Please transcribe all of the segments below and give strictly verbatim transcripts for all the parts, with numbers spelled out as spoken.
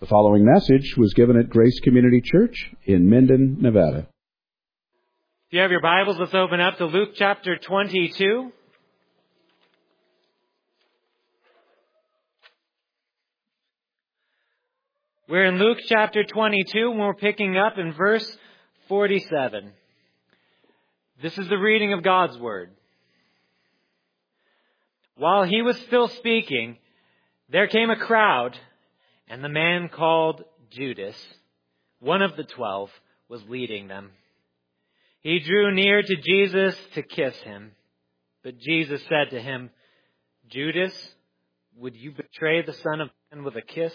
The following message was given at Grace Community Church in Minden, Nevada. If you have your Bibles, let's open up to Luke chapter twenty-two. We're in Luke chapter twenty-two, and we're picking up in verse forty-seven. This is the reading of God's Word. While he was still speaking, there came a crowd, and the man called Judas, one of the twelve, was leading them. He drew near to Jesus to kiss him. But Jesus said to him, "Judas, would you betray the Son of Man with a kiss?"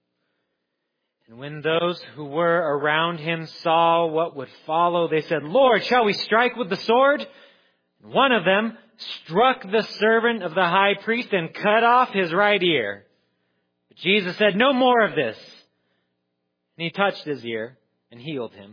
And when those who were around him saw what would follow, they said, "Lord, shall we strike with the sword?" And one of them struck the servant of the high priest and cut off his right ear. But Jesus said, "No more of this." And he touched his ear and healed him.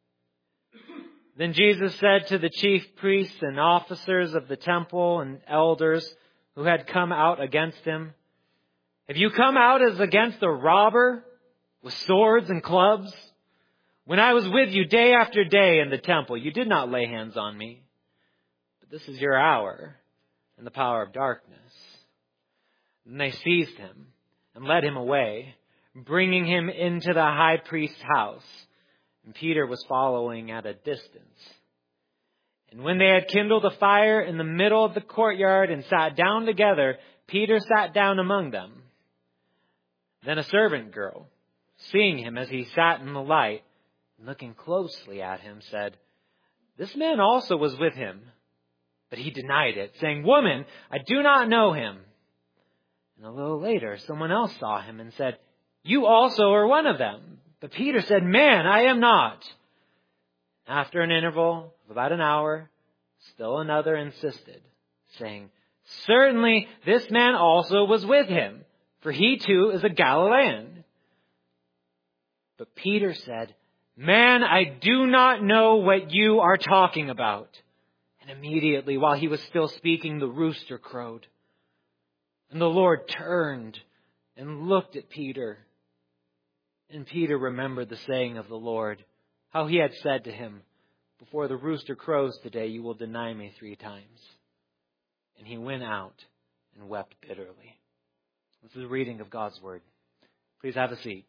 Then Jesus said to the chief priests and officers of the temple and elders who had come out against him, "Have you come out as against a robber with swords and clubs? When I was with you day after day in the temple, you did not lay hands on me. But this is your hour and the power of darkness." Then they seized him and led him away, bringing him into the high priest's house. And Peter was following at a distance. And when they had kindled a fire in the middle of the courtyard and sat down together, Peter sat down among them. Then a servant girl, seeing him as he sat in the light, and looking closely at him, said, "This man also was with him." But he denied it, saying, "Woman, I do not know him." And a little later, someone else saw him and said, "You also are one of them." But Peter said, "Man, I am not." After an interval of about an hour, still another insisted, saying, "Certainly this man also was with him, for he too is a Galilean." But Peter said, "Man, I do not know what you are talking about." And immediately, while he was still speaking, the rooster crowed. And the Lord turned and looked at Peter. And Peter remembered the saying of the Lord, how he had said to him, "Before the rooster crows today, you will deny me three times." And he went out and wept bitterly. This is a reading of God's Word. Please have a seat.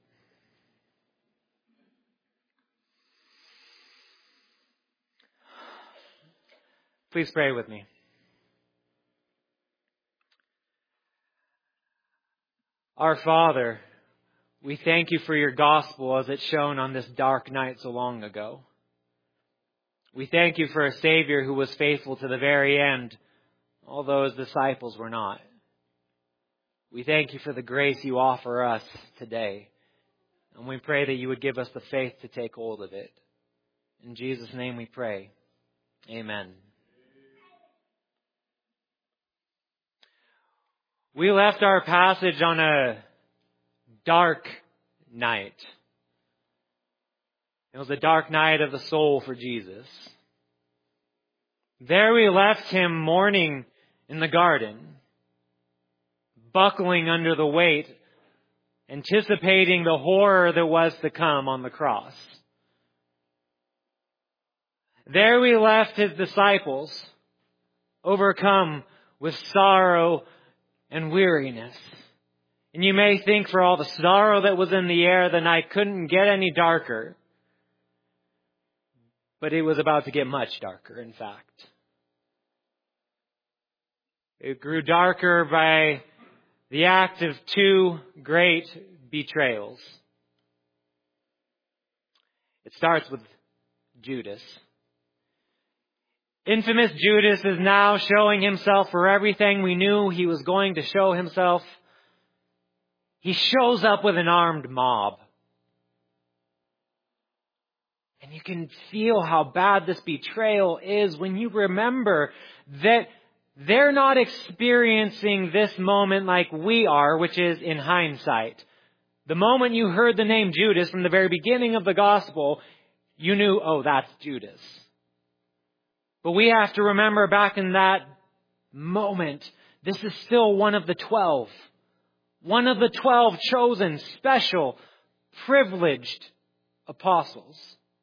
Please pray with me. Our Father, we thank you for your gospel as it's shown on this dark night so long ago. We thank you for a Savior who was faithful to the very end, although his disciples were not. We thank you for the grace you offer us today, and we pray that you would give us the faith to take hold of it. In Jesus' name we pray. Amen. We left our passage on a dark night. It was a dark night of the soul for Jesus. There we left him mourning in the garden, buckling under the weight, anticipating the horror that was to come on the cross. There we left his disciples, overcome with sorrow and weariness. And you may think, for all the sorrow that was in the air, the night couldn't get any darker. But it was about to get much darker, in fact. It grew darker by the act of two great betrayals. It starts with Judas. Infamous Judas is now showing himself for everything we knew he was going to show himself. He shows up with an armed mob. And you can feel how bad this betrayal is when you remember that they're not experiencing this moment like we are, which is in hindsight. The moment you heard the name Judas from the very beginning of the gospel, you knew, oh, that's Judas. But we have to remember back in that moment, this is still one of the twelve. One of the twelve chosen, special, privileged apostles.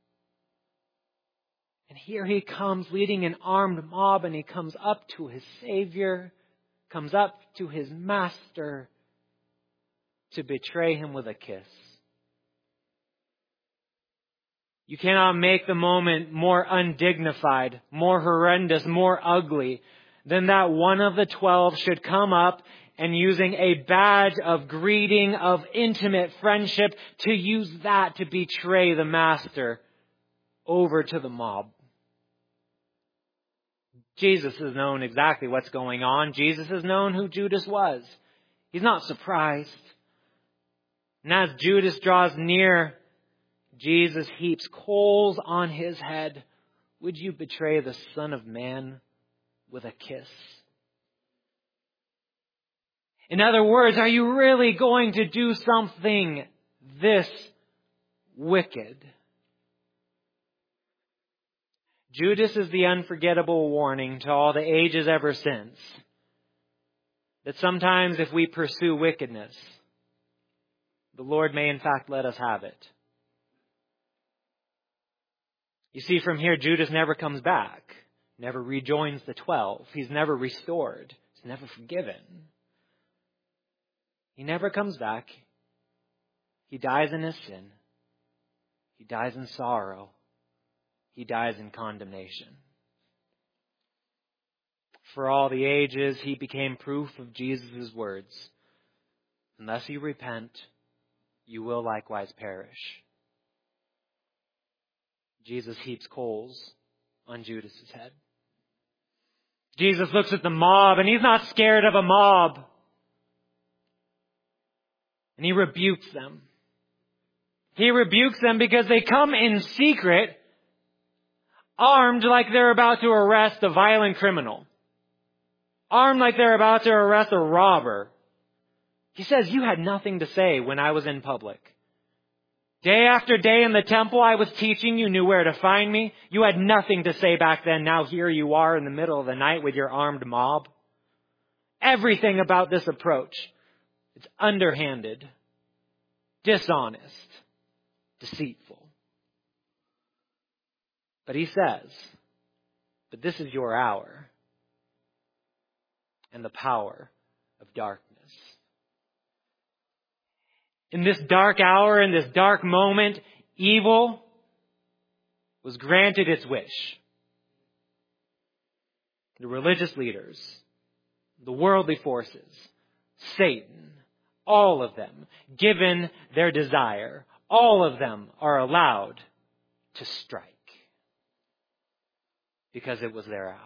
And here he comes leading an armed mob, and he comes up to his Savior, comes up to his Master to betray him with a kiss. You cannot make the moment more undignified, more horrendous, more ugly than that one of the twelve should come up and, using a badge of greeting, of intimate friendship, to use that to betray the Master over to the mob. Jesus has known exactly what's going on. Jesus has known who Judas was. He's not surprised. And as Judas draws near, Jesus heaps coals on his head. Would you betray the Son of Man with a kiss? In other words, are you really going to do something this wicked? Judas is the unforgettable warning to all the ages ever since that sometimes if we pursue wickedness, the Lord may in fact let us have it. You see, from here, Judas never comes back, never rejoins the twelve. He's never restored. He's never forgiven. He never comes back. He dies in his sin. He dies in sorrow. He dies in condemnation. For all the ages, he became proof of Jesus' words. Unless you repent, you will likewise perish. Jesus heaps coals on Judas' head. Jesus looks at the mob, and he's not scared of a mob. And he rebukes them. He rebukes them because they come in secret, armed like they're about to arrest a violent criminal. Armed like they're about to arrest a robber. He says, you had nothing to say when I was in public. Day after day in the temple I was teaching, you knew where to find me. You had nothing to say back then. Now here you are in the middle of the night with your armed mob. Everything about this approach, it's underhanded, dishonest, deceitful. But he says, but this is your hour and the power of darkness. In this dark hour, in this dark moment, evil was granted its wish. The religious leaders, the worldly forces, Satan, all of them, given their desire, all of them are allowed to strike. Because it was their hour.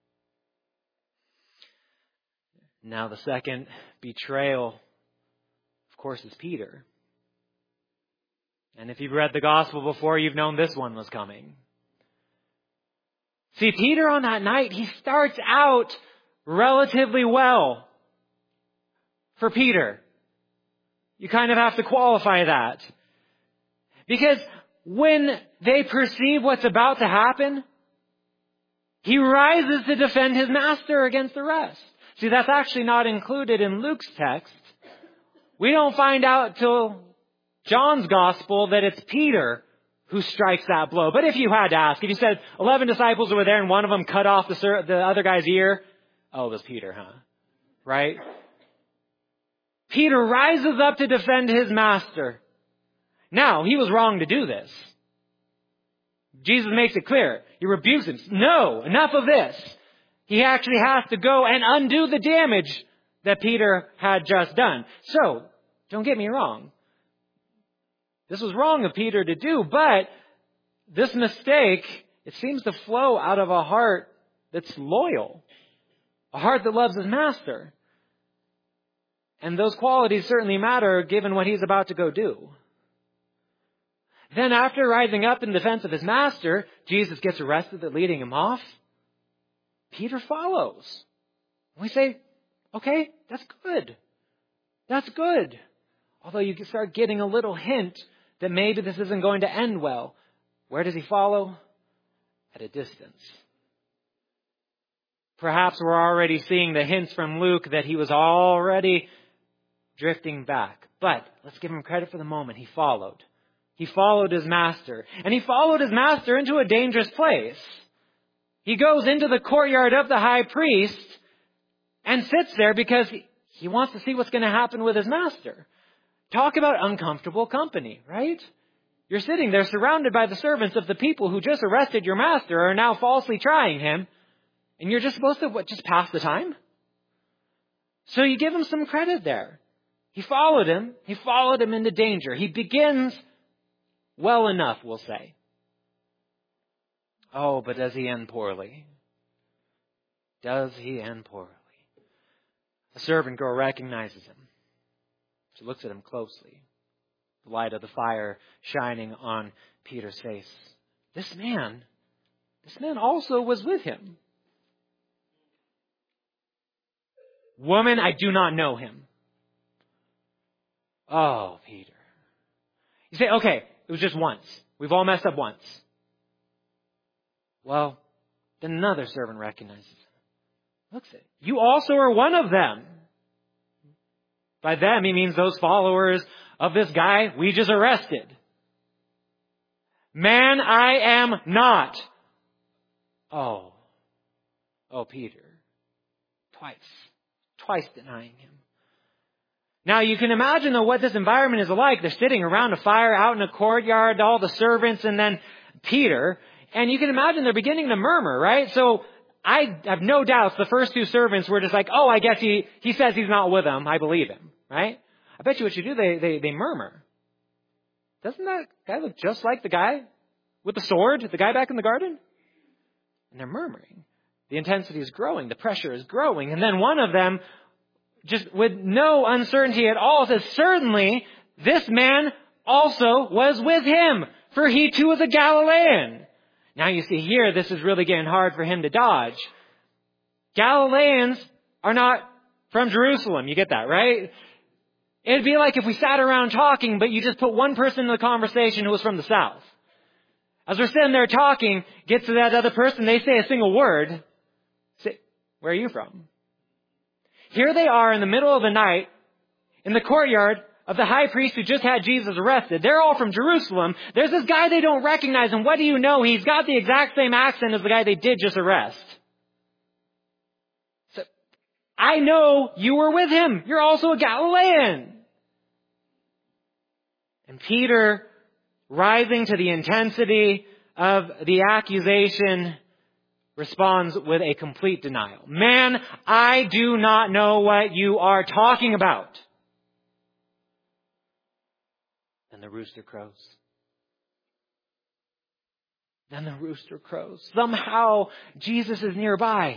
Now the second betrayal, of course, is Peter. And if you've read the gospel before, you've known this one was coming. See, Peter on that night, he starts out relatively well for Peter. You kind of have to qualify that. Because when they perceive what's about to happen, he rises to defend his master against the rest. See, that's actually not included in Luke's text. We don't find out till John's gospel that it's Peter who strikes that blow. But if you had to ask, if you said eleven disciples were there and one of them cut off the, the other guy's ear, oh, it was Peter, huh? Right? Peter rises up to defend his master. Now, he was wrong to do this. Jesus makes it clear. He rebukes him. No, enough of this. He actually has to go and undo the damage that Peter had just done. So, don't get me wrong. This was wrong of Peter to do, but this mistake, it seems to flow out of a heart that's loyal. A heart that loves his master. And those qualities certainly matter given what he's about to go do. Then after rising up in defense of his master, Jesus gets arrested at leading him off. Peter follows. We say, okay, that's good. That's good. Although you start getting a little hint that maybe this isn't going to end well. Where does he follow? At a distance. Perhaps we're already seeing the hints from Luke that he was already drifting back. But let's give him credit for the moment. He followed. He followed his master. And he followed his master into a dangerous place. He goes into the courtyard of the high priest and sits there because he, he wants to see what's going to happen with his master. Talk about uncomfortable company, right? You're sitting there surrounded by the servants of the people who just arrested your master are now falsely trying him. And you're just supposed to, what, just pass the time? So you give him some credit there. He followed him. He followed him into danger. He begins well enough, we'll say. Oh, but does he end poorly? Does he end poorly? A servant girl recognizes him. She looks at him closely. The light of the fire shining on Peter's face. This man, this man also was with him. Woman, I do not know him. Oh, Peter. You say, okay, it was just once. We've all messed up once. Well, then another servant recognizes him. Looks at it. You also are one of them. By them, he means those followers of this guy we just arrested. Man, I am not. Oh. Oh, Peter. Twice. Twice denying him. Now you can imagine though what this environment is like. They're sitting around a fire out in a courtyard, all the servants and then Peter. And you can imagine they're beginning to murmur, right? So I have no doubts the first two servants were just like, oh, I guess he, he says he's not with them. I believe him, right? I bet you what you do, they, they, they murmur. Doesn't that guy look just like the guy with the sword, the guy back in the garden? And they're murmuring. The intensity is growing. The pressure is growing. And then one of them, just with no uncertainty at all, says, certainly this man also was with him, for he too was a Galilean. Now you see here, this is really getting hard for him to dodge. Galileans are not from Jerusalem. You get that, right? It'd be like if we sat around talking, but you just put one person in the conversation who was from the south. As we're sitting there talking, get to that other person, they say a single word. Say, where are you from? Here they are in the middle of the night, in the courtyard of the high priest who just had Jesus arrested. They're all from Jerusalem. There's this guy they don't recognize, and what do you know? He's got the exact same accent as the guy they did just arrest. So, I know you were with him. You're also a Galilean. And Peter, rising to the intensity of the accusation, responds with a complete denial. Man, I do not know what you are talking about. Then the rooster crows. Then the rooster crows. Somehow Jesus is nearby.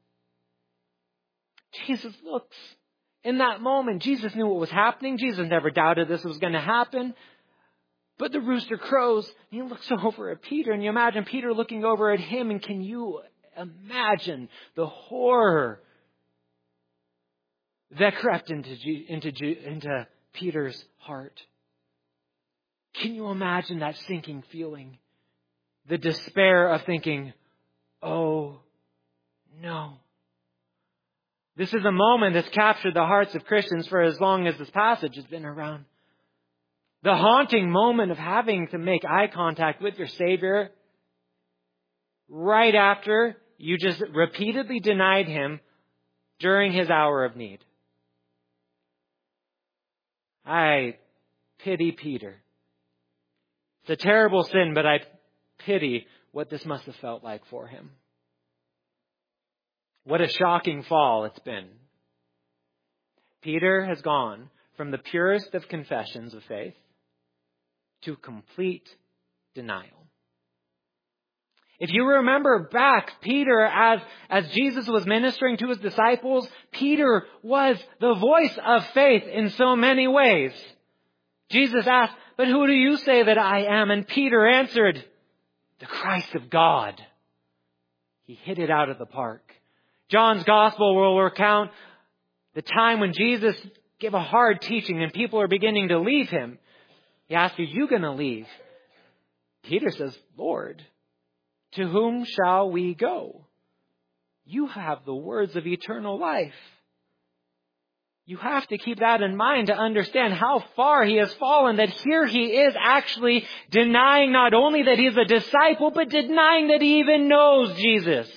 Jesus looks. In that moment, Jesus knew what was happening. Jesus never doubted this was going to happen. But the rooster crows, and he looks over at Peter, and you imagine Peter looking over at him, and can you imagine the horror that crept into, into, into Peter's heart? Can you imagine that sinking feeling? The despair of thinking, oh no. This is a moment that's captured the hearts of Christians for as long as this passage has been around. The haunting moment of having to make eye contact with your Savior right after you just repeatedly denied Him during His hour of need. I pity Peter. It's a terrible sin, but I pity what this must have felt like for him. What a shocking fall it's been. Peter has gone from the purest of confessions of faith to complete denial. If you remember back, Peter, as, as Jesus was ministering to his disciples, Peter was the voice of faith in so many ways. Jesus asked, but who do you say that I am? And Peter answered, the Christ of God. He hit it out of the park. John's gospel will recount the time when Jesus gave a hard teaching and people are beginning to leave him. He asked, are you going to leave? Peter says, Lord, to whom shall we go? You have the words of eternal life. You have to keep that in mind to understand how far he has fallen, that here he is actually denying not only that he's a disciple, but denying that he even knows Jesus.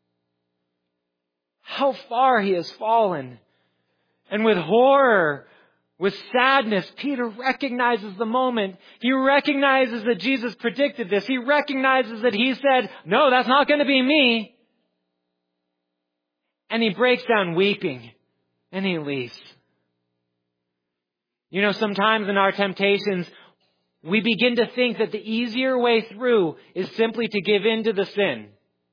How far he has fallen. And with horror, with sadness, Peter recognizes the moment. He recognizes that Jesus predicted this. He recognizes that he said, no, that's not going to be me. And he breaks down weeping. And he leaves. You know, sometimes in our temptations, we begin to think that the easier way through is simply to give in to the sin.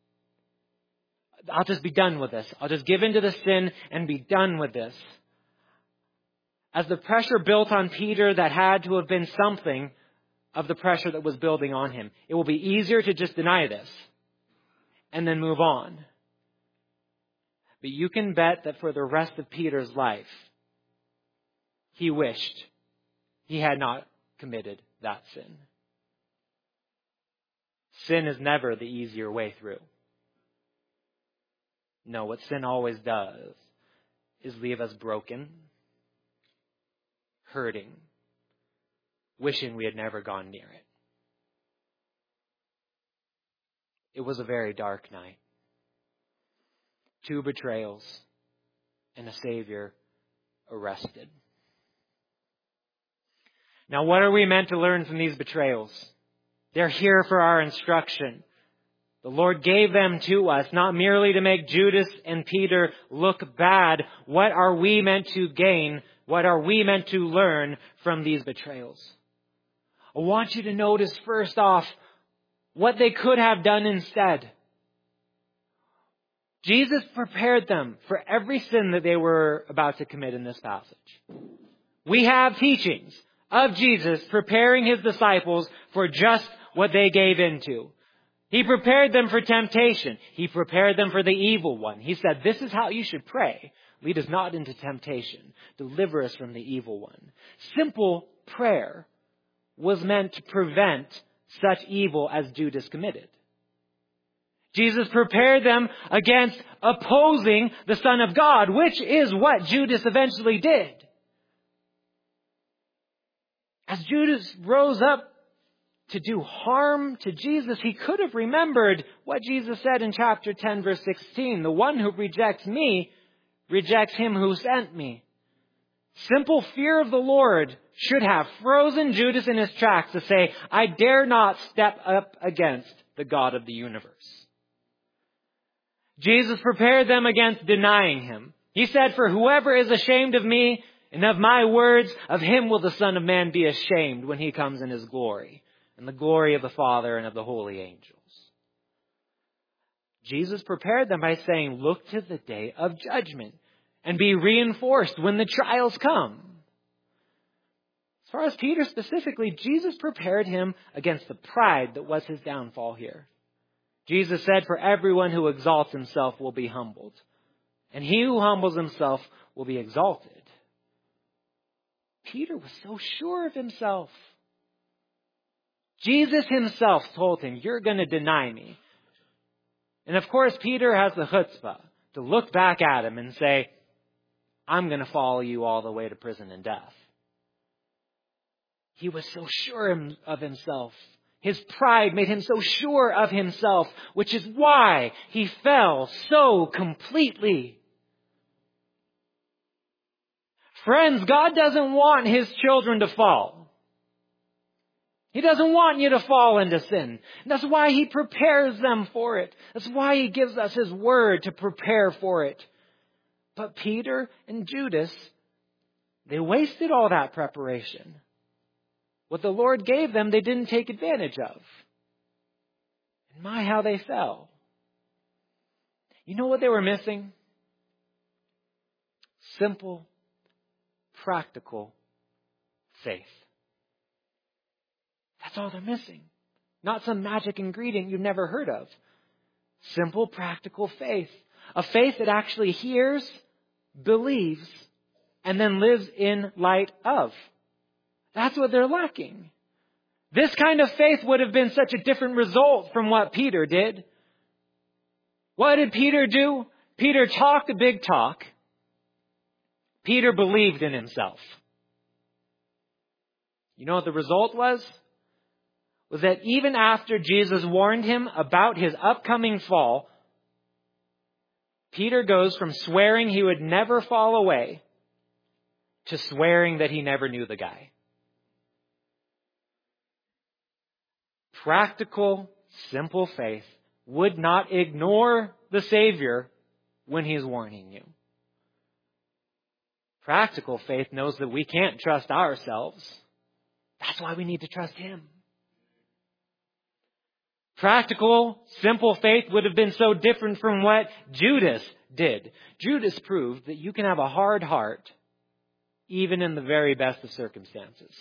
I'll just be done with this. I'll just give in to the sin and be done with this. As the pressure built on Peter, that had to have been something of the pressure that was building on him. It will be easier to just deny this and then move on. But you can bet that for the rest of Peter's life, he wished he had not committed that sin. Sin is never the easier way through. No, what sin always does is leave us broken, hurting, wishing we had never gone near it. It was a very dark night. Two betrayals and a Savior arrested. Now, what are we meant to learn from these betrayals? They're here for our instruction. The Lord gave them to us, not merely to make Judas and Peter look bad. What are we meant to gain? What are we meant to learn from these betrayals? I want you to notice first off what they could have done instead. Jesus prepared them for every sin that they were about to commit in this passage. We have teachings of Jesus preparing his disciples for just what they gave into. He prepared them for temptation. He prepared them for the evil one. He said, this is how you should pray. Lead us not into temptation. Deliver us from the evil one. Simple prayer was meant to prevent such evil as Judas committed. Jesus prepared them against opposing the Son of God, which is what Judas eventually did. As Judas rose up to do harm to Jesus, he could have remembered what Jesus said in chapter ten, verse sixteen. The one who rejects me rejects him who sent me. Simple fear of the Lord should have frozen Judas in his tracks to say, I dare not step up against the God of the universe. Jesus prepared them against denying him. He said, for whoever is ashamed of me and of my words, of him will the Son of Man be ashamed when he comes in his glory, and the glory of the Father and of the holy angels. Jesus prepared them by saying, look to the day of judgment and be reinforced when the trials come. As far as Peter specifically, Jesus prepared him against the pride that was his downfall here. Jesus said, for everyone who exalts himself will be humbled, and he who humbles himself will be exalted. Peter was so sure of himself. Jesus himself told him, you're going to deny me. And of course, Peter has the chutzpah to look back at him and say, I'm going to follow you all the way to prison and death. He was so sure of himself. His pride made him so sure of himself, which is why he fell so completely. Friends, God doesn't want his children to fall. He doesn't want you to fall into sin. And that's why he prepares them for it. That's why he gives us his word to prepare for it. But Peter and Judas, they wasted all that preparation. What the Lord gave them, they didn't take advantage of. And my, how they fell. You know what they were missing? Simple, practical faith. That's all they're missing. Not some magic ingredient you've never heard of. Simple, practical faith. A faith that actually hears, believes, and then lives in light of. That's what they're lacking. This kind of faith would have been such a different result from what Peter did. What did Peter do? Peter talked a big talk. Peter believed in himself. You know what the result was? Was that even after Jesus warned him about his upcoming fall, Peter goes from swearing he would never fall away to swearing that he never knew the guy. Practical, simple faith would not ignore the Savior when he's warning you. Practical faith knows that we can't trust ourselves. That's why we need to trust him. Practical, simple faith would have been so different from what Judas did. Judas proved that you can have a hard heart even in the very best of circumstances.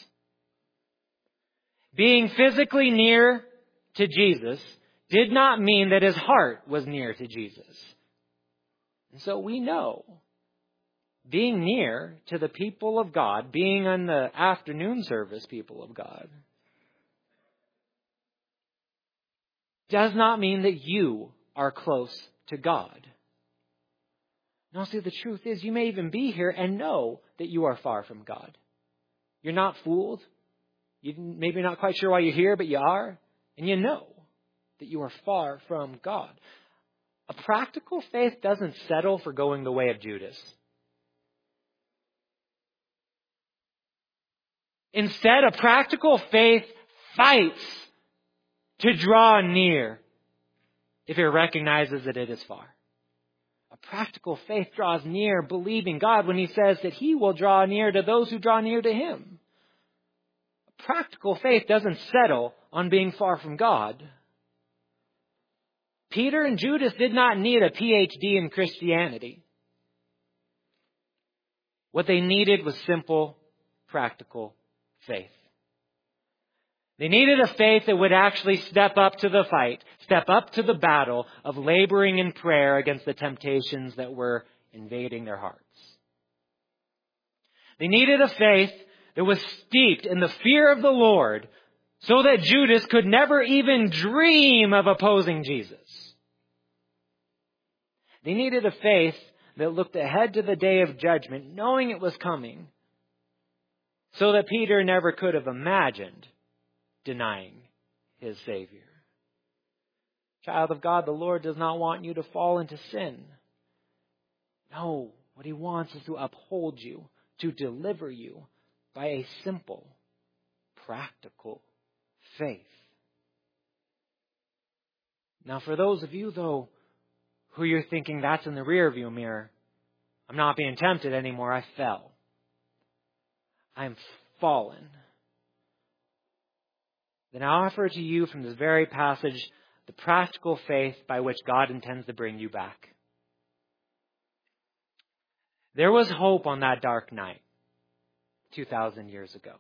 Being physically near to Jesus did not mean that his heart was near to Jesus. And so we know being near to the people of God, being on the afternoon service people of God, does not mean that you are close to God. No, see, the truth is you may even be here and know that you are far from God. You're not fooled. You're maybe not quite sure why you're here, but you are. And you know that you are far from God. A practical faith doesn't settle for going the way of Judas. Instead, a practical faith fights to draw near if it recognizes that it is far. A practical faith draws near believing God when he says that he will draw near to those who draw near to him. A practical faith doesn't settle on being far from God. Peter and Judas did not need a P H D in Christianity. What they needed was simple, practical faith. They needed a faith that would actually step up to the fight, step up to the battle of laboring in prayer against the temptations that were invading their hearts. They needed a faith that was steeped in the fear of the Lord so that Judas could never even dream of opposing Jesus. They needed a faith that looked ahead to the day of judgment, knowing it was coming, so that Peter never could have imagined denying his Savior. Child of God, the Lord does not want you to fall into sin. No, what he wants is to uphold you, to deliver you by a simple, practical faith. Now, for those of you, though, who you're thinking that's in the rearview mirror, I'm not being tempted anymore, I fell. I'm fallen. Then I offer to you from this very passage the practical faith by which God intends to bring you back. There was hope on that dark night two thousand years ago.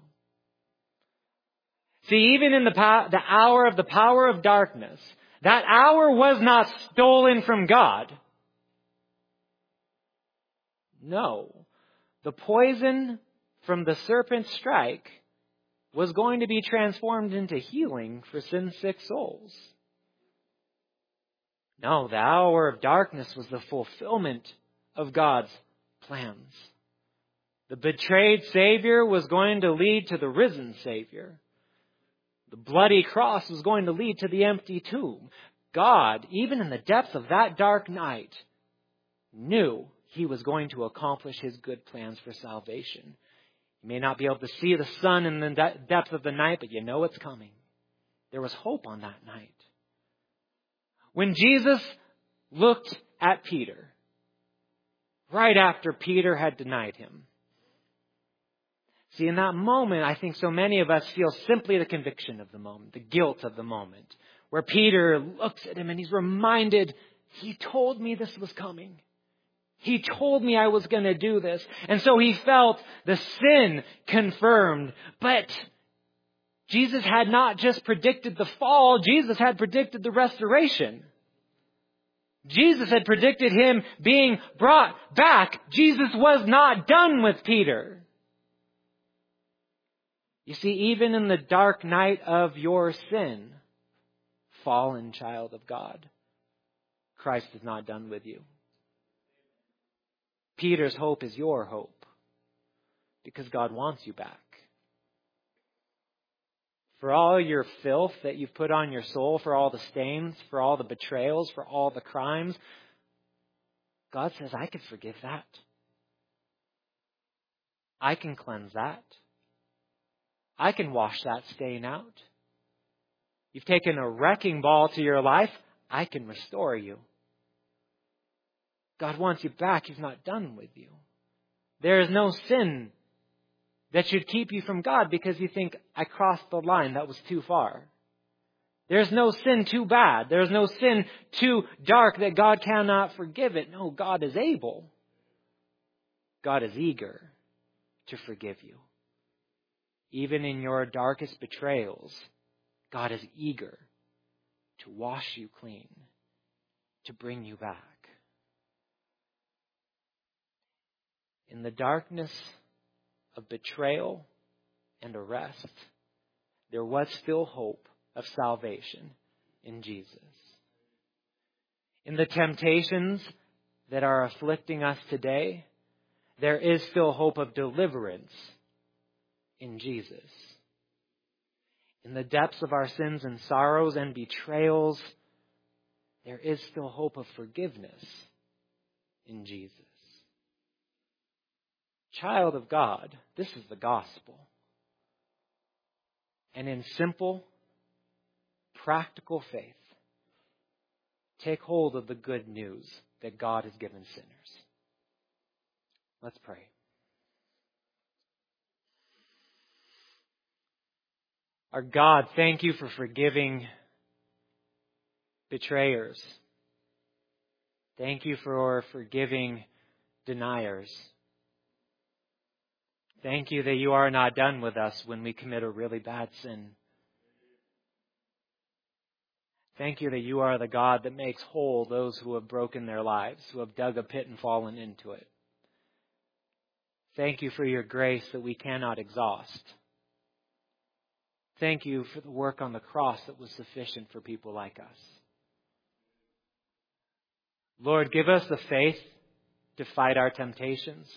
See, even in the, po- the hour of the power of darkness, that hour was not stolen from God. No. The poison from the serpent's strike was going to be transformed into healing for sin-sick souls. No, the hour of darkness was the fulfillment of God's plans. The betrayed Savior was going to lead to the risen Savior. The bloody cross was going to lead to the empty tomb. God, even in the depths of that dark night, knew he was going to accomplish his good plans for salvation. You may not be able to see the sun in the de- depth of the night, but you know it's coming. There was hope on that night. When Jesus looked at Peter, right after Peter had denied him, see, in that moment, I think so many of us feel simply the conviction of the moment, the guilt of the moment, where Peter looks at him and he's reminded, he told me this was coming. He told me I was going to do this. And so he felt the sin confirmed. But Jesus had not just predicted the fall, Jesus had predicted the restoration. Jesus had predicted him being brought back. Jesus was not done with Peter. You see, even in the dark night of your sin, fallen child of God, Christ is not done with you. Peter's hope is your hope. because God wants you back. For all your filth that you've put on your soul, for all the stains, for all the betrayals, for all the crimes, God says, I can forgive that. I can cleanse that. I can wash that stain out. You've taken a wrecking ball to your life. I can restore you. God wants you back. He's not done with you. There is no sin that should keep you from God because you think, I crossed the line. That was too far. There's no sin too bad. There's no sin too dark that God cannot forgive it. No, God is able. God is eager to forgive you. Even in your darkest betrayals, God is eager to wash you clean, to bring you back. In the darkness of betrayal and arrest, there was still hope of salvation in Jesus. In the temptations that are afflicting us today, there is still hope of deliverance in Jesus. In the depths of our sins and sorrows and betrayals, there is still hope of forgiveness in Jesus. Child of God, this is the gospel. And in simple, practical faith, take hold of the good news that God has given sinners. Let's pray. Our God, thank you for forgiving betrayers. Thank you for forgiving deniers. Thank you that you are not done with us when we commit a really bad sin. Thank you that you are the God that makes whole those who have broken their lives, who have dug a pit and fallen into it. Thank you for your grace that we cannot exhaust. Thank you for the work on the cross that was sufficient for people like us. Lord, give us the faith to fight our temptations.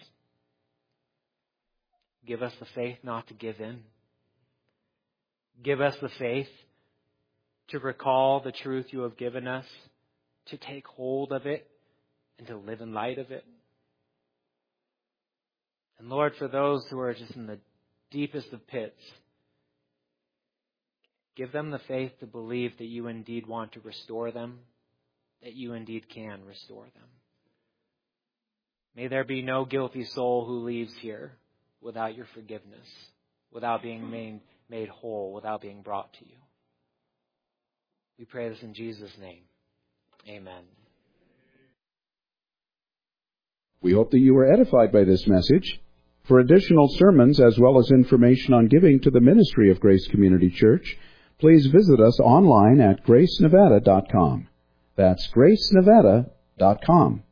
Give us the faith not to give in. Give us the faith to recall the truth you have given us, to take hold of it, and to live in light of it. And Lord, for those who are just in the deepest of pits, give them the faith to believe that you indeed want to restore them, that you indeed can restore them. May there be no guilty soul who leaves here without your forgiveness, without being made, made whole, without being brought to you. We pray this in Jesus' name. Amen. We hope that you were edified by this message. For additional sermons as well as information on giving to the ministry of Grace Community Church, please visit us online at grace nevada dot com. That's grace nevada dot com.